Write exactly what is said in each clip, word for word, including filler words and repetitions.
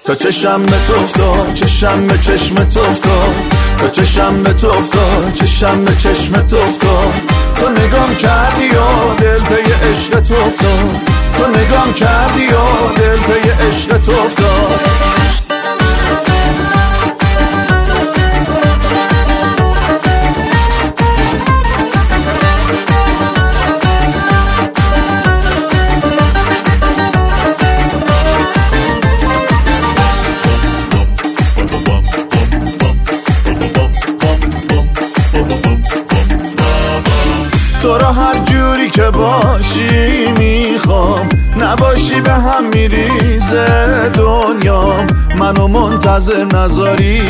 تا چشم به تو افتاد، چشم به چشم تو افتاد، تا چشم به تو افتاد، چشم به چشم تو افتاد. تو نگام کردی و دل پی عشق تو افتاد، تو نگام کردی و دل پی عشق تو افتاد. تو را هر جوری که باشی میخوام، نباشی به هم میریزه دنیام. منو منتظر نذاری،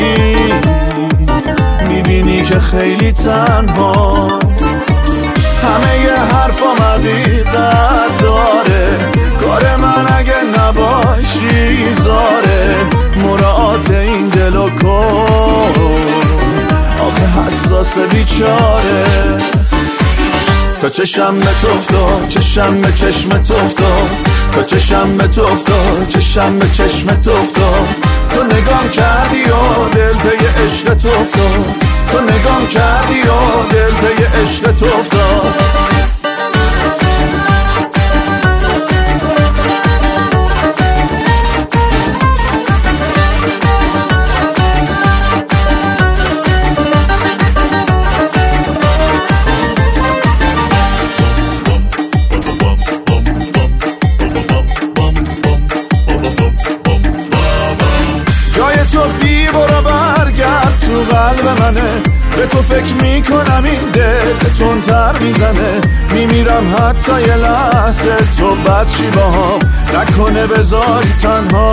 میبینی که خیلی تنها. همه ی حرفام حقیقت داره، کار من اگه نباشی زاره. مراعات این دلو کن، آخه حساس بیچاره. تا چشم به تو افتاد، چشم به چشم تو افتاد، تا چشم به تو افتاد، چشم به چشم تو افتاد. تو نگام کردی و دل پی عشق تو افتاد، تو نگام کردی و دل پی عشق تو افتاد. تو بی برو برگرد تو قلب منه، به تو فکر میکنم این دل تندتر میزنه. میمیرم حتی یه لحظه تو بچی باهام، نکنه بذاری تنها.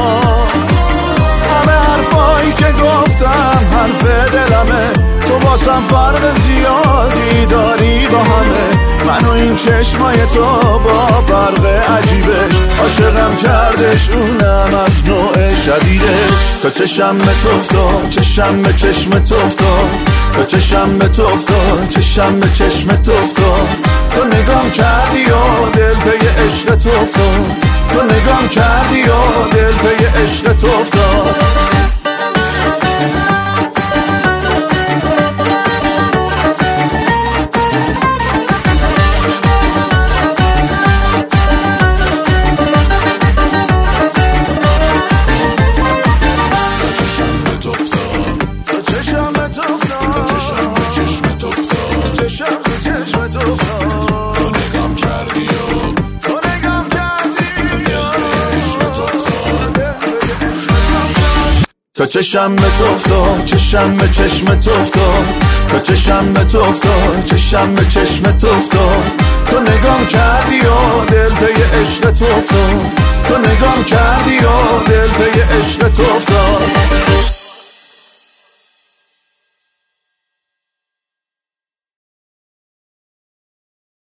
همه حرفایی که گفتم حرف دلمه، تو واسم فرق زیادی داری با همه. منو این چشمای تو با برق عجیبش، عاشقم کردش اونم از نوع شدیدش. تا چشم به تو افتاد، چشم به چشم تو افتاد، تا چشم به تو افتاد، چشم به چشم تو افتاد. تو نگام کردی و دل پی عشق تو افتاد، تو نگام کردی و دل پی عشق تو افتاد. تا چشم به تو افتاد، چشم به چشم تو افتاد، تا چشم به تو افتاد، چشم به چشم تو افتاد. تو نگام کردی و دل پی عشق تو افتاد، تو نگام کردی و دل پی عشق تو افتاد.